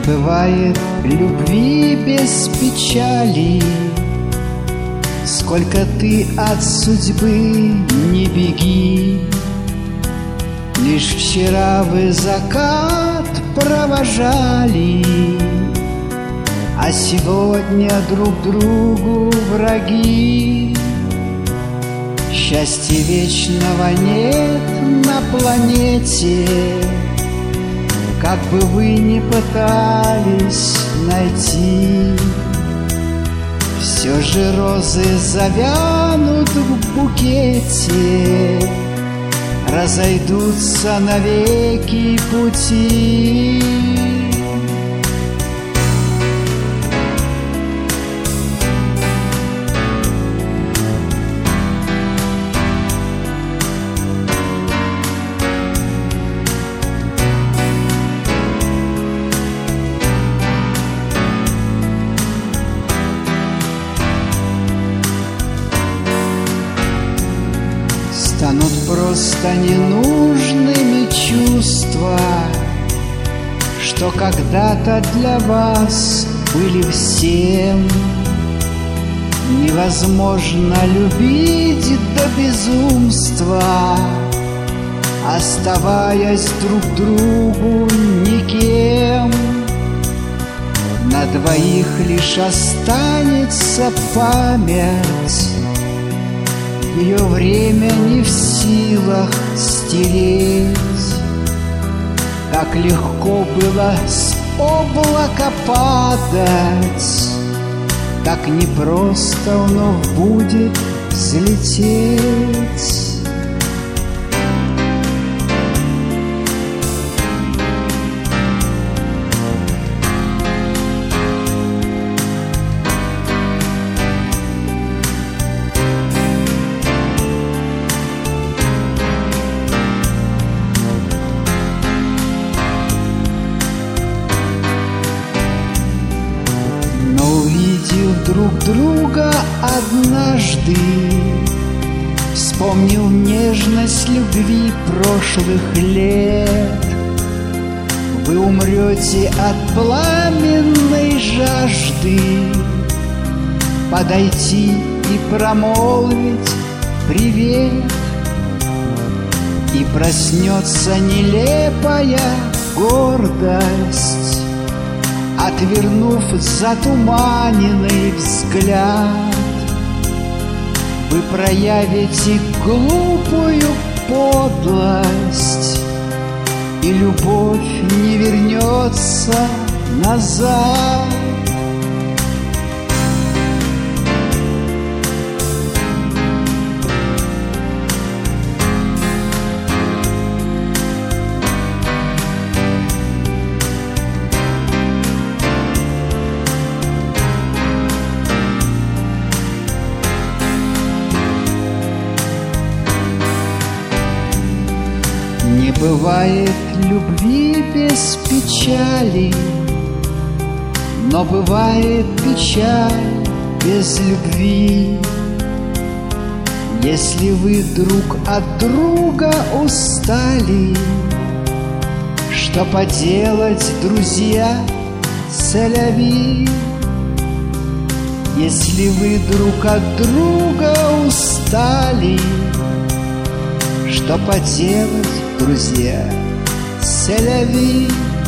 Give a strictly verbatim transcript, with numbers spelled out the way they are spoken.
бывает любви без печали. Сколько ты от судьбы не беги, лишь вчера вы закат провожали, а сегодня друг другу враги. Счастья вечного нет на планете, как бы вы ни пытались найти. Все же розы завянут в букете, разойдутся навеки пути. Станут просто ненужными чувства, что когда-то для вас были всем. Невозможно любить до безумства, оставаясь друг другу никем. На двоих лишь останется память, ее время не в силах стереть. Как легко было с облака падать, так непросто вновь будет взлететь. Увидев друг друга однажды, вспомнил нежность любви прошлых лет, вы умрете от пламенной жажды подойти и промолвить привет. И проснется нелепая гордость, отвернув затуманенный взгляд. Вы проявите глупую подлость, и любовь не вернется назад. Не бывает любви без печали, но бывает печаль без любви. Если вы друг от друга устали, что поделать, друзья, c'est-la-vie. Если вы друг от друга устали, что поделать, друзья, c'est-la-vie.